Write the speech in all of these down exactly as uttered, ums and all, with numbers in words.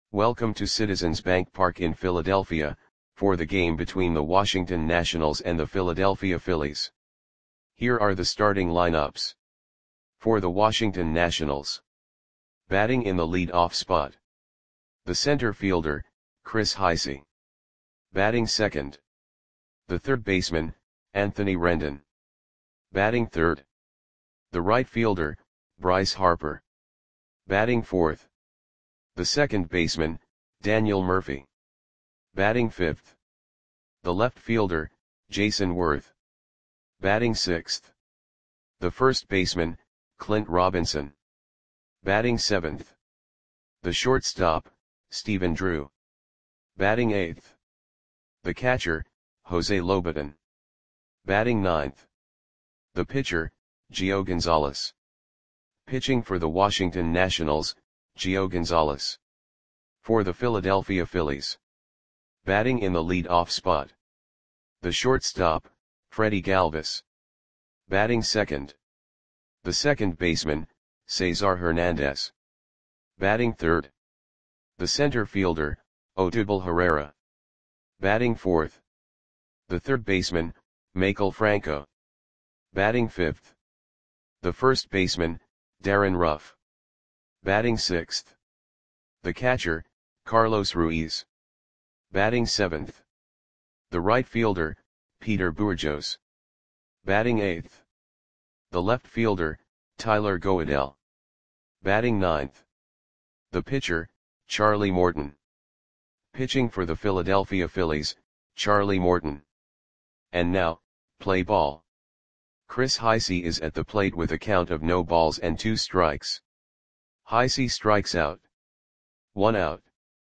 Welcome to Citizens Bank Park in Philadelphia, for the game between the Washington Nationals and the Philadelphia Phillies. Here are the starting lineups. For the Washington Nationals. Batting in the lead-off spot. The center fielder, Chris Heisey. Batting second. The third baseman, Anthony Rendon. Batting third. The right fielder, Bryce Harper. Batting fourth. The second baseman, Daniel Murphy. Batting fifth. The left fielder, Jason Worth. Batting sixth. The first baseman, Clint Robinson. Batting seventh. The shortstop, Stephen Drew. Batting eighth. The catcher, Jose Lobaton. Batting ninth. The pitcher, Gio Gonzalez. Pitching for the Washington Nationals, Gio Gonzalez. For the Philadelphia Phillies. Batting in the lead-off spot. The shortstop, Freddie Galvis. Batting second. The second baseman, Cesar Hernandez. Batting third. The center fielder, Odubel Herrera. Batting fourth. The third baseman, Maikel Franco. Batting fifth. The first baseman, Darin Ruf. Batting sixth. The catcher, Carlos Ruiz. Batting seventh. The right fielder, Peter Bourjos. Batting eighth. The left fielder, Tyler Goeddel. Batting ninth. The pitcher, Charlie Morton. Pitching for the Philadelphia Phillies, Charlie Morton. And now, play ball. Chris Heisey is at the plate with a count of no balls and two strikes. Heisey strikes out. One out.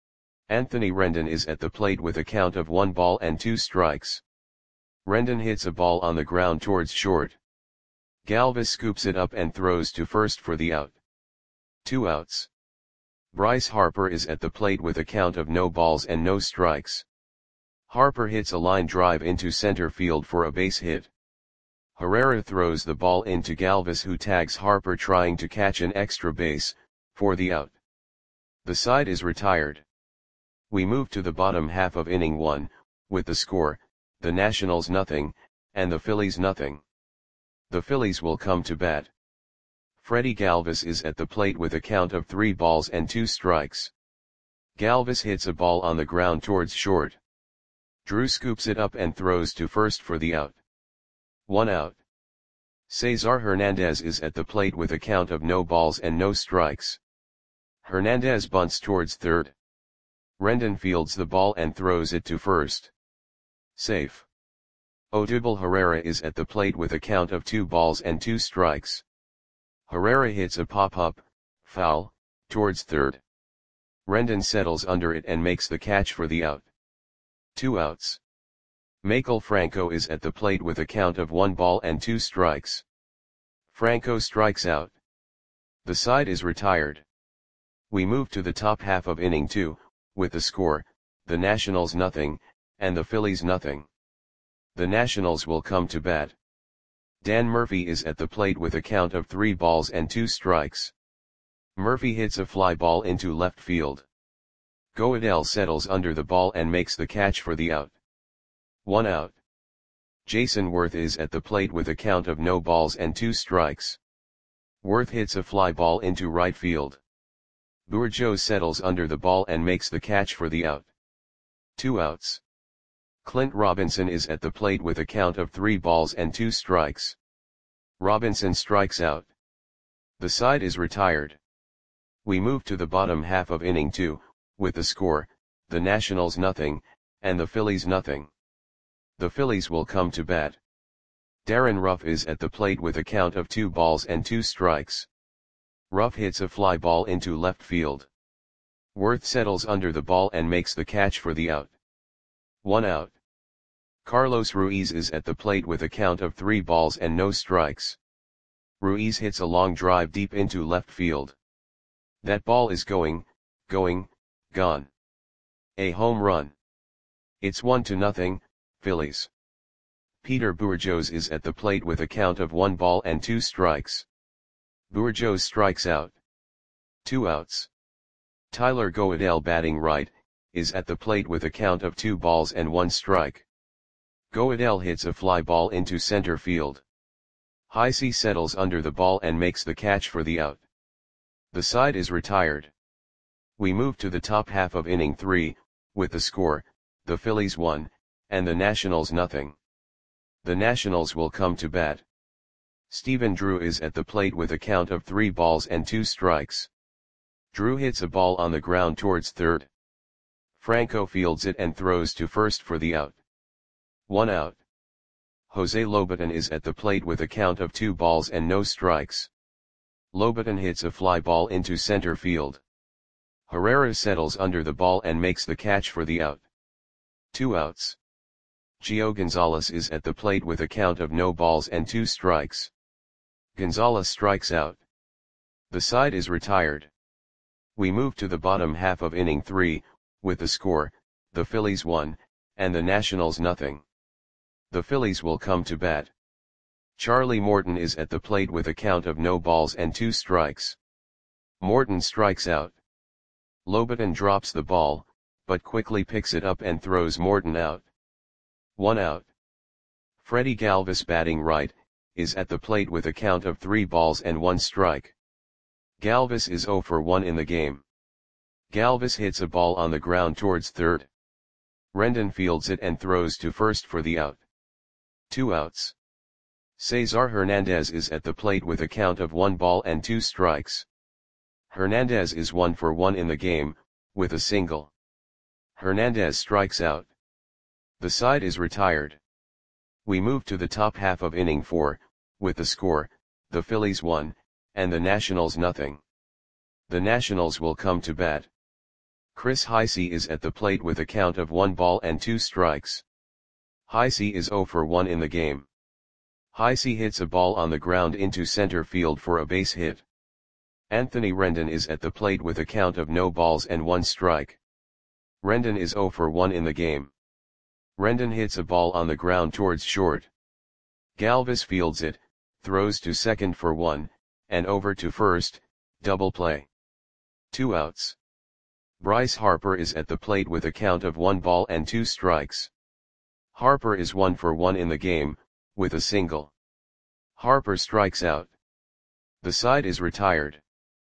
Anthony Rendon is at the plate with a count of one ball and two strikes. Rendon hits a ball on the ground towards short. Galvis scoops it up and throws to first for the out. Two outs. Bryce Harper is at the plate with a count of no balls and no strikes. Harper hits a line drive into center field for a base hit. Herrera throws the ball into Galvis, who tags Harper trying to catch an extra base, for the out. The side is retired. We move to the bottom half of inning one, with the score, the Nationals nothing, and the Phillies nothing. The Phillies will come to bat. Freddie Galvis is at the plate with a count of three balls and two strikes. Galvis hits a ball on the ground towards short. Drew scoops it up and throws to first for the out. One out. Cesar Hernandez is at the plate with a count of no balls and no strikes. Hernandez bunts towards third. Rendon fields the ball and throws it to first. Safe. Odubel Herrera is at the plate with a count of two balls and two strikes. Herrera hits a pop-up, foul, towards third. Rendon settles under it and makes the catch for the out. Two outs. Maikel Franco is at the plate with a count of one ball and two strikes. Franco strikes out. The side is retired. We move to the top half of inning two, with the score, the Nationals nothing, and the Phillies nothing. The Nationals will come to bat. Dan Murphy is at the plate with a count of three balls and two strikes. Murphy hits a fly ball into left field. Goeddel settles under the ball and makes the catch for the out. One out. Jason Worth is at the plate with a count of no balls and two strikes. Worth hits a fly ball into right field. Bourjos settles under the ball and makes the catch for the out. Two outs. Clint Robinson is at the plate with a count of three balls and two strikes. Robinson strikes out. The side is retired. We move to the bottom half of inning two, with the score, the Nationals nothing, and the Phillies nothing. The Phillies will come to bat. Darin Ruf is at the plate with a count of two balls and two strikes. Ruf hits a fly ball into left field. Worth settles under the ball and makes the catch for the out. One out. Carlos Ruiz is at the plate with a count of three balls and no strikes. Ruiz hits a long drive deep into left field. That ball is going, going, gone. A home run. It's one to nothing, Phillies. Peter Bourjos is at the plate with a count of one ball and two strikes. Bourjos strikes out. Two outs. Tyler Goodell, batting right, is at the plate with a count of two balls and one strike. Goodell hits a fly ball into center field. Heisey settles under the ball and makes the catch for the out. The side is retired. We move to the top half of inning three, with the score, the Phillies one, and the Nationals nothing. The Nationals will come to bat. Stephen Drew is at the plate with a count of three balls and two strikes. Drew hits a ball on the ground towards third. Franco fields it and throws to first for the out. One out. Jose Lobaton is at the plate with a count of two balls and no strikes. Lobaton hits a fly ball into center field. Herrera settles under the ball and makes the catch for the out. Two outs. Gio Gonzalez is at the plate with a count of no balls and two strikes. Gonzalez strikes out. The side is retired. We move to the bottom half of inning three, with the score, the Phillies one, and the Nationals nothing. The Phillies will come to bat. Charlie Morton is at the plate with a count of no balls and two strikes. Morton strikes out. Lobaton drops the ball, but quickly picks it up and throws Morton out. One out. Freddie Galvis, batting right, is at the plate with a count of three balls and one strike. Galvis is zero for one in the game. Galvis hits a ball on the ground towards third. Rendon fields it and throws to first for the out. Two outs. Cesar Hernandez is at the plate with a count of one ball and two strikes. Hernandez is one for one in the game, with a single. Hernandez strikes out. The side is retired. We move to the top half of inning four, with the score, the Phillies one, and the Nationals nothing. The Nationals will come to bat. Chris Heisey is at the plate with a count of one ball and two strikes. Heisey is zero for one in the game. Heisey hits a ball on the ground into center field for a base hit. Anthony Rendon is at the plate with a count of no balls and one strike. Rendon is zero for one in the game. Rendon hits a ball on the ground towards short. Galvis fields it, throws to second for one, and over to first, double play. Two outs. Bryce Harper is at the plate with a count of one ball and two strikes. Harper is one for one in the game, with a single. Harper strikes out. The side is retired.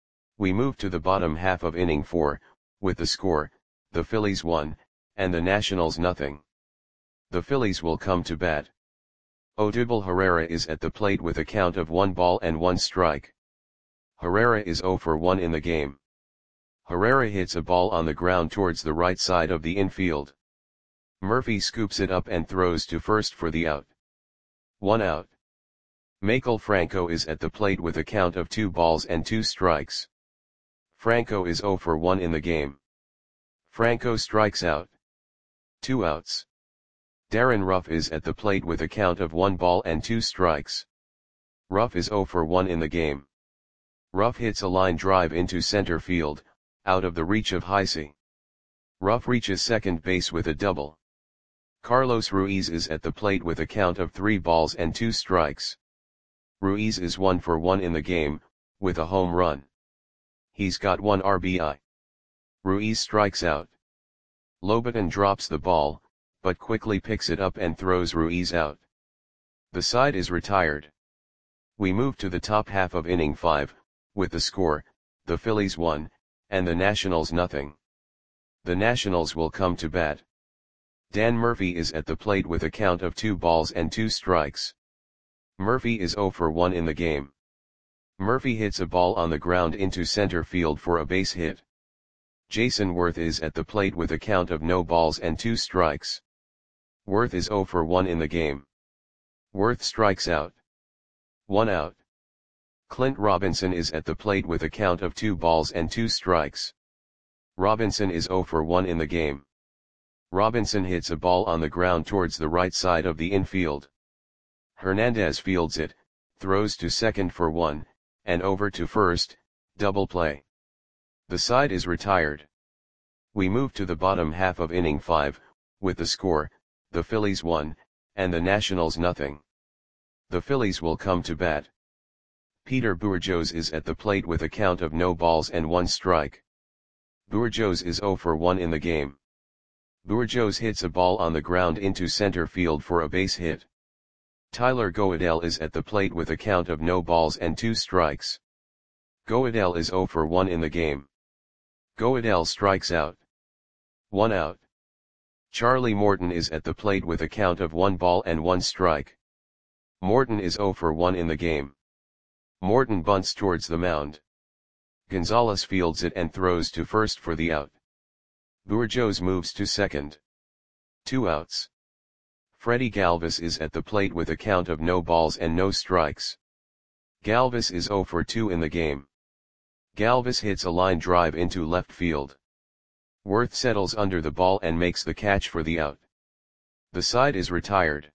We move to the bottom half of inning four, with the score, the Phillies one, and the Nationals nothing. The Phillies will come to bat. Odubel Herrera is at the plate with a count of one ball and one strike. Herrera is zero for one in the game. Herrera hits a ball on the ground towards the right side of the infield. Murphy scoops it up and throws to first for the out. One out. Maikel Franco is at the plate with a count of two balls and two strikes. Franco is zero for one in the game. Franco strikes out. Two outs. Darren Ruff is at the plate with a count of one ball and two strikes. Ruff is zero for one in the game. Ruff hits a line drive into center field, out of the reach of Heisey. Ruff reaches second base with a double. Carlos Ruiz is at the plate with a count of three balls and two strikes. Ruiz is one for one in the game, with a home run. He's got one R B I. Ruiz strikes out. Lobaton drops the ball, but quickly picks it up and throws Ruiz out. The side is retired. We move to the top half of inning five, with the score, the Phillies one, and the Nationals nothing. The Nationals will come to bat. Dan Murphy is at the plate with a count of two balls and two strikes. Murphy is zero for one in the game. Murphy hits a ball on the ground into center field for a base hit. Jason Worth is at the plate with a count of no balls and two strikes. Worth is zero for one in the game. Worth strikes out. One out. Clint Robinson is at the plate with a count of two balls and two strikes. Robinson is zero for one in the game. Robinson hits a ball on the ground towards the right side of the infield. Hernandez fields it, throws to second for one, and over to first, double play. The side is retired. We move to the bottom half of inning five, with the score, the Phillies one, and the Nationals nothing. The Phillies will come to bat. Peter Bourjos is at the plate with a count of no balls and one strike. Bourjos is zero for one in the game. Bourjos hits a ball on the ground into center field for a base hit. Tyler Goodell is at the plate with a count of no balls and two strikes. Goodell is zero for one in the game. Goodell strikes out. One out. Charlie Morton is at the plate with a count of one ball and one strike. Morton is zero for one in the game. Morton bunts towards the mound. Gonzalez fields it and throws to first for the out. Bourjos moves to second. Two outs. Freddie Galvis is at the plate with a count of no balls and no strikes. Galvis is zero for two in the game. Galvis hits a line drive into left field. Worth settles under the ball and makes the catch for the out. The side is retired.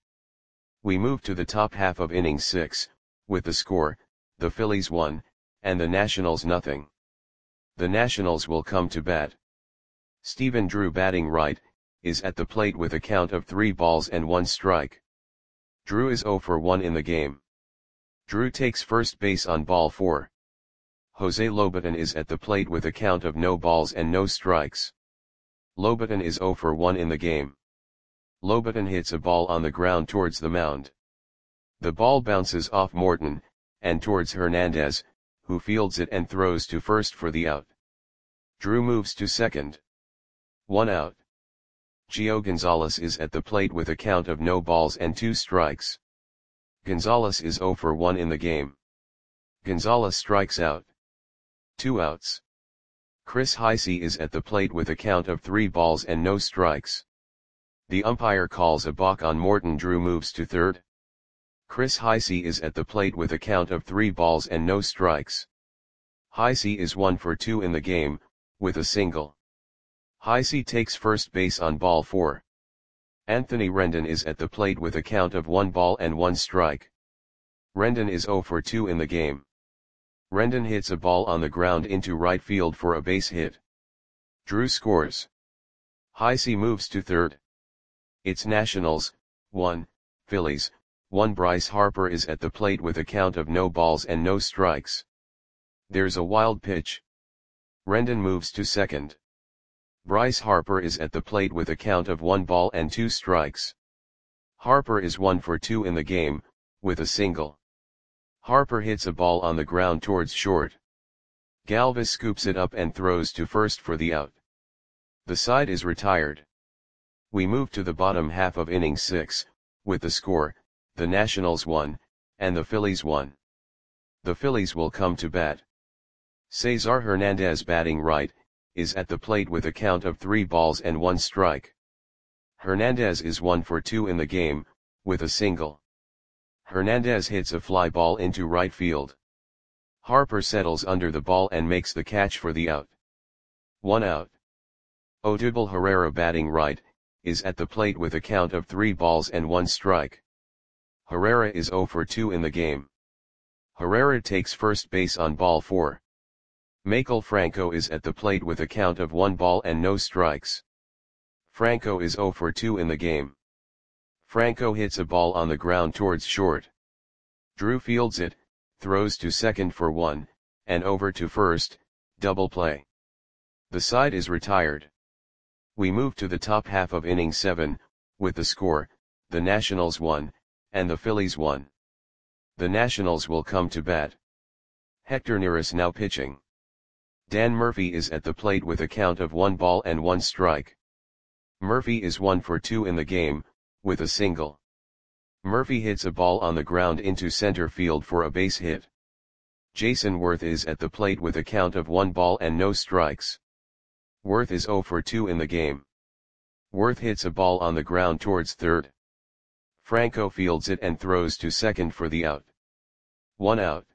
We move to the top half of inning six, with the score, the Phillies one, and the Nationals nothing. The Nationals will come to bat. Stephen Drew, batting right, is at the plate with a count of three balls and one strike. Drew is zero for one in the game. Drew takes first base on ball four. Jose Lobaton is at the plate with a count of no balls and no strikes. Lobaton is zero for one in the game. Lobaton hits a ball on the ground towards the mound. The ball bounces off Morton, and towards Hernandez, who fields it and throws to first for the out. Drew moves to second. One out. Gio Gonzalez is at the plate with a count of no balls and two strikes. Gonzalez is zero for one in the game. Gonzalez strikes out. Two outs. Chris Heisey is at the plate with a count of three balls and no strikes. The umpire calls a balk on Morton. Drew moves to third. Chris Heisey is at the plate with a count of three balls and no strikes. Heisey is one for two in the game, with a single. Heisey takes first base on ball four. Anthony Rendon is at the plate with a count of one ball and one strike. Rendon is zero for two in the game. Rendon hits a ball on the ground into right field for a base hit. Drew scores. Heisey moves to third. It's Nationals, one, Phillies, one. Bryce Harper is at the plate with a count of no balls and no strikes. There's a wild pitch. Rendon moves to second. Bryce Harper is at the plate with a count of one ball and two strikes. Harper is one for two in the game, with a single. Harper hits a ball on the ground towards short. Galvis scoops it up and throws to first for the out. The side is retired. We move to the bottom half of inning six, with the score, the Nationals one, and the Phillies one. The Phillies will come to bat. Cesar Hernandez, batting right, is at the plate with a count of three balls and one strike. Hernandez is one for two in the game, with a single. Hernandez hits a fly ball into right field. Harper settles under the ball and makes the catch for the out. One out. Odubel Herrera, batting right, is at the plate with a count of three balls and one strike. Herrera is zero for two in the game. Herrera takes first base on ball four. Maikel Franco is at the plate with a count of one ball and no strikes. Franco is zero for two in the game. Franco hits a ball on the ground towards short. Drew fields it, throws to second for one, and over to first, double play. The side is retired. We move to the top half of inning seven, with the score, the Nationals one, and the Phillies one. The Nationals will come to bat. Hector Neris now pitching. Dan Murphy is at the plate with a count of one ball and one strike. Murphy is one for two in the game, with a single. Murphy hits a ball on the ground into center field for a base hit. Jason Worth is at the plate with a count of one ball and no strikes. Worth is zero for two in the game. Worth hits a ball on the ground towards third. Franco fields it and throws to second for the out. One out.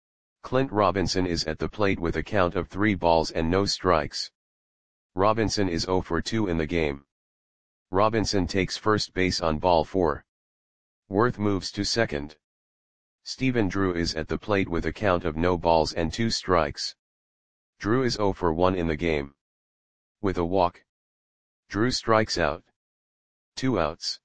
Clint Robinson is at the plate with a count of three balls and no strikes. Robinson is zero for two in the game. Robinson takes first base on ball four. Worth moves to second. Stephen Drew is at the plate with a count of no balls and two strikes. Drew is zero for one in the game. With a walk, Drew strikes out. Two outs.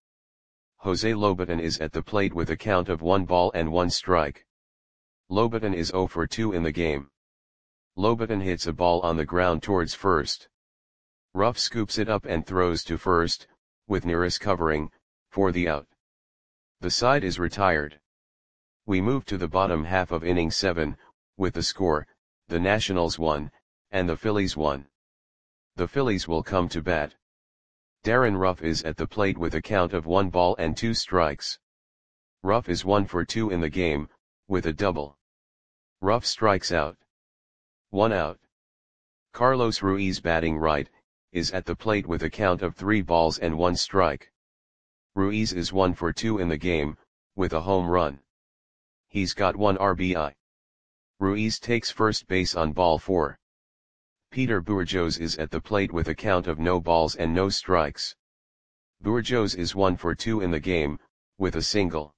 Jose Lobaton is at the plate with a count of one ball and one strike. Lobaton is zero for two in the game. Lobaton hits a ball on the ground towards first. Ruff scoops it up and throws to first, with Nearest covering, for the out. The side is retired. We move to the bottom half of inning seven, with the score, the Nationals one, and the Phillies one. The Phillies will come to bat. Darren Ruff is at the plate with a count of one ball and two strikes. Ruff is one for two in the game, with a double. Ruff strikes out. One out. Carlos Ruiz, batting right, is at the plate with a count of three balls and one strike. Ruiz is one for two in the game, with a home run. He's got one R B I. Ruiz takes first base on ball four. Peter Bourjos is at the plate with a count of no balls and no strikes. Bourjos is one for two in the game, with a single.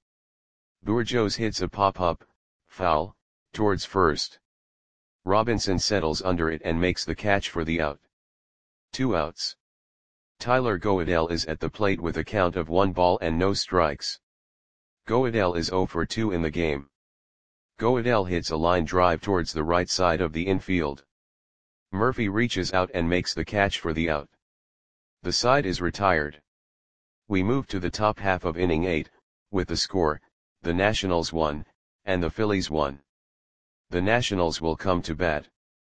Bourjos hits a pop-up, foul, towards first. Robinson settles under it and makes the catch for the out. Two outs. Tyler Goedel is at the plate with a count of one ball and no strikes. Goedel is zero for two in the game. Goedel hits a line drive towards the right side of the infield. Murphy reaches out and makes the catch for the out. The side is retired. We move to the top half of inning eight, with the score, the Nationals one, and the Phillies one. The Nationals will come to bat.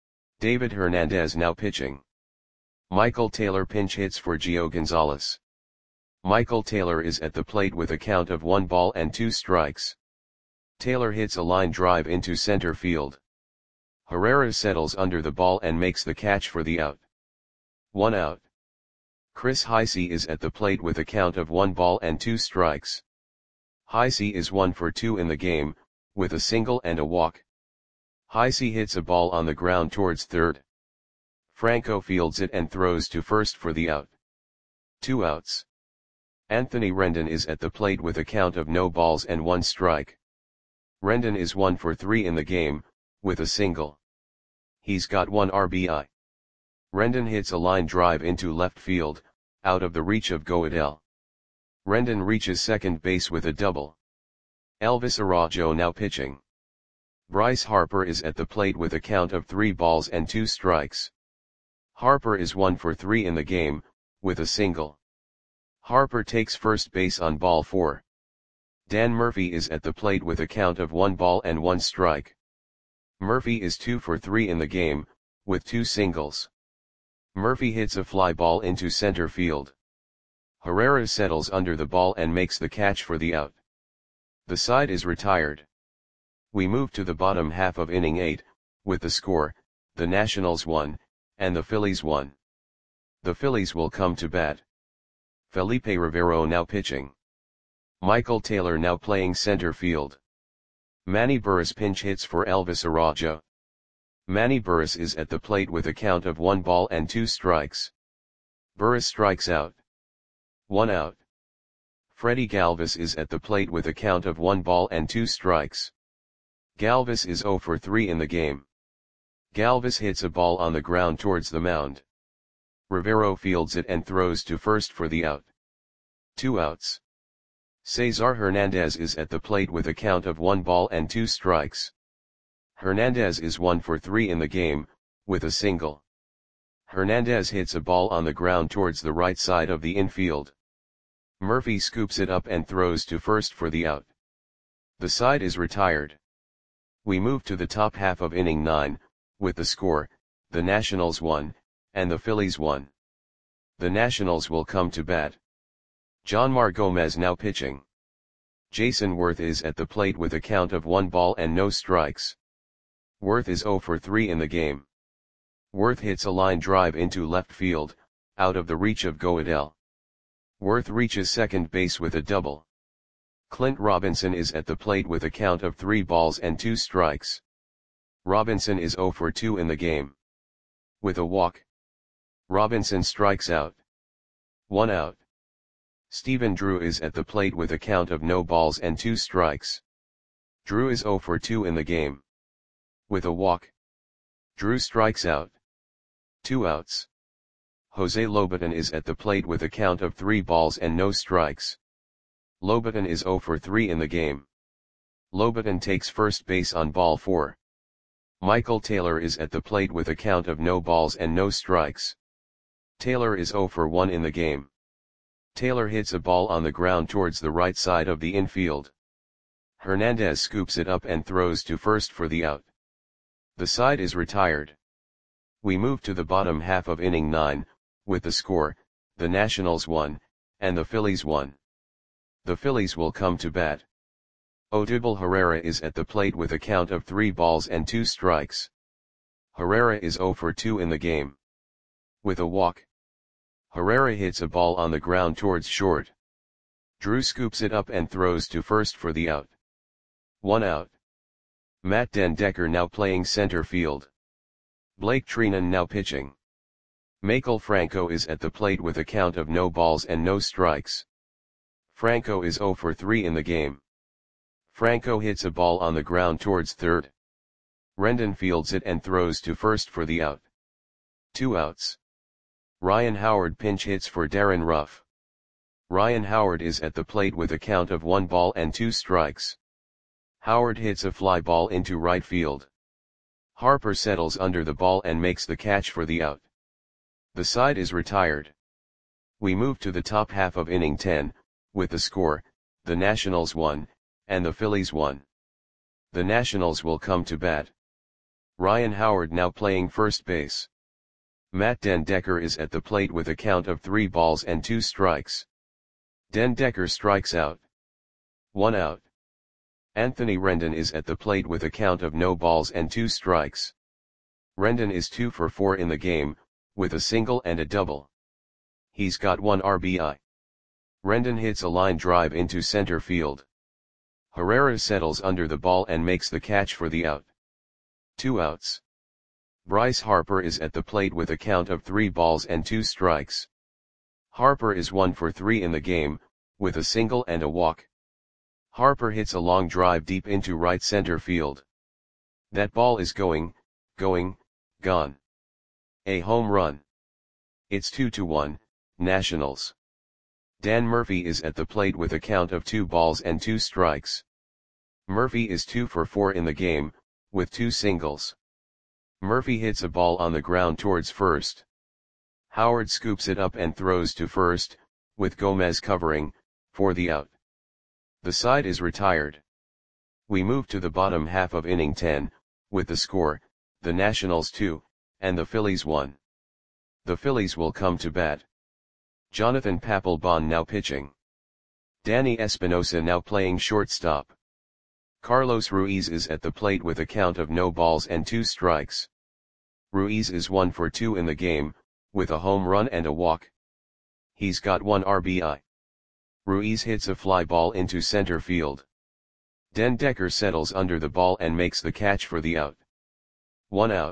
David Hernandez now pitching. Michael Taylor pinch hits for Gio Gonzalez. Michael Taylor is at the plate with a count of one ball and two strikes. Taylor hits a line drive into center field. Herrera settles under the ball and makes the catch for the out. One out. Chris Heisey is at the plate with a count of one ball and two strikes. Heisey is one for two in the game, with a single and a walk. Heisey hits a ball on the ground towards third. Franco fields it and throws to first for the out. Two outs. Anthony Rendon is at the plate with a count of no balls and one strike. Rendon is one for three in the game, with a single. He's got one R B I. Rendon hits a line drive into left field, out of the reach of Goedel. Rendon reaches second base with a double. Elvis Araujo now pitching. Bryce Harper is at the plate with a count of three balls and two strikes. Harper is one for three in the game, with a single. Harper takes first base on ball four. Dan Murphy is at the plate with a count of one ball and one strike. Murphy is two for three in the game, with two singles. Murphy hits a fly ball into center field. Herrera settles under the ball and makes the catch for the out. The side is retired. We move to the bottom half of inning eight, with the score, the Nationals one, and the Phillies one. The Phillies will come to bat. Felipe Rivero now pitching. Michael Taylor now playing center field. Manny Burris pinch hits for Elvis Araujo. Manny Burris is at the plate with a count of one ball and two strikes. Burris strikes out. One out. Freddie Galvis is at the plate with a count of one ball and two strikes. Galvis is zero for three in the game. Galvis hits a ball on the ground towards the mound. Rivero fields it and throws to first for the out. Two outs. Cesar Hernandez is at the plate with a count of one ball and two strikes. Hernandez is one for three in the game, with a single. Hernandez hits a ball on the ground towards the right side of the infield. Murphy scoops it up and throws to first for the out. The side is retired. We move to the top half of inning nine, with the score, the Nationals one, and the Phillies one. The Nationals will come to bat. Jonmar Gomez now pitching. Jason Worth is at the plate with a count of one ball and no strikes. Worth is zero for three in the game. Worth hits a line drive into left field, out of the reach of Goedel. Worth reaches second base with a double. Clint Robinson is at the plate with a count of three balls and two strikes. Robinson is zero for two in the game. With a walk. Robinson strikes out. One out. Stephen Drew is at the plate with a count of no balls and two strikes. Drew is zero for two in the game. With a walk. Drew strikes out. Two outs. Jose Lobaton is at the plate with a count of three balls and no strikes. Lobaton is zero for three in the game. Lobaton takes first base on ball four. Michael Taylor is at the plate with a count of no balls and no strikes. Taylor is zero for one in the game. Taylor hits a ball on the ground towards the right side of the infield. Hernandez scoops it up and throws to first for the out. The side is retired. We move to the bottom half of inning nine, with the score, the Nationals one, and the Phillies one. The Phillies will come to bat. Odubel Herrera is at the plate with a count of three balls and two strikes. Herrera is zero for two in the game. With a walk, Herrera hits a ball on the ground towards short. Drew scoops it up and throws to first for the out. One out. Matt den Dekker now playing center field. Blake Treinen now pitching. Maikel Franco is at the plate with a count of no balls and no strikes. Franco is zero for three in the game. Franco hits a ball on the ground towards third. Rendon fields it and throws to first for the out. Two outs. Ryan Howard pinch hits for Darren Ruff. Ryan Howard is at the plate with a count of one ball and two strikes. Howard hits a fly ball into right field. Harper settles under the ball and makes the catch for the out. The side is retired. We move to the top half of inning ten, with the score, the Nationals one, and the Phillies one. The Nationals will come to bat. Ryan Howard now playing first base. Matt den Dekker is at the plate with a count of three balls and two strikes. Den Dekker strikes out. One out. Anthony Rendon is at the plate with a count of no balls and two strikes. Rendon is two for four in the game, with a single and a double. He's got one R B I. Rendon hits a line drive into center field. Herrera settles under the ball and makes the catch for the out. Two outs. Bryce Harper is at the plate with a count of three balls and two strikes. Harper is one for three in the game, with a single and a walk. Harper hits a long drive deep into right center field. That ball is going, going, gone. A home run. It's two to one, Nationals. Dan Murphy is at the plate with a count of two balls and two strikes. Murphy is two for four in the game, with two singles. Murphy hits a ball on the ground towards first. Howard scoops it up and throws to first, with Gomez covering, for the out. The side is retired. We move to the bottom half of inning ten, with the score, the Nationals two, and the Phillies one. The Phillies will come to bat. Jonathan Papelbon now pitching. Danny Espinosa now playing shortstop. Carlos Ruiz is at the plate with a count of no balls and two strikes. Ruiz is one for two in the game, with a home run and a walk. He's got one R B I. Ruiz hits a fly ball into center field. Den Dekker settles under the ball and makes the catch for the out. One out.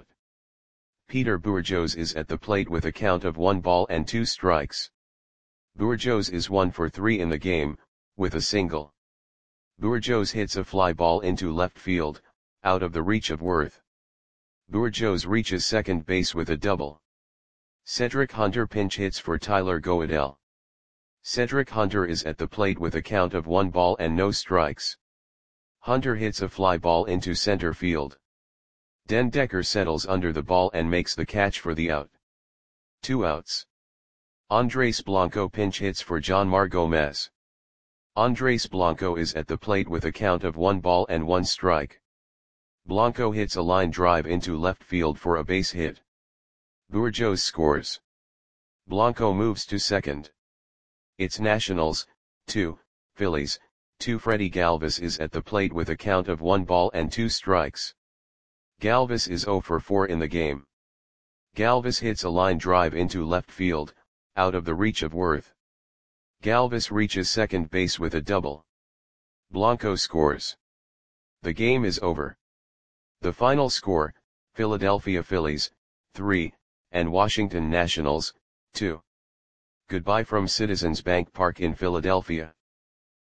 Peter Bourjos is at the plate with a count of one ball and two strikes. Bourjos is one for three in the game, with a single. Bourjos hits a fly ball into left field, out of the reach of Worth. Bourjos reaches second base with a double. Cedric Hunter pinch hits for Tyler Goeddel. Cedric Hunter is at the plate with a count of one ball and no strikes. Hunter hits a fly ball into center field. Den Dekker settles under the ball and makes the catch for the out. Two outs. Andres Blanco pinch hits for Jonmar Gomez. Andres Blanco is at the plate with a count of one ball and one strike. Blanco hits a line drive into left field for a base hit. Bourjos scores. Blanco moves to second. It's Nationals, two, Phillies, two. Freddie Galvis is at the plate with a count of one ball and two strikes. Galvis is zero for four in the game. Galvis hits a line drive into left field, out of the reach of Worth. Galvis reaches second base with a double. Blanco scores. The game is over. The final score, Philadelphia Phillies, three, and Washington Nationals, two. Goodbye from Citizens Bank Park in Philadelphia.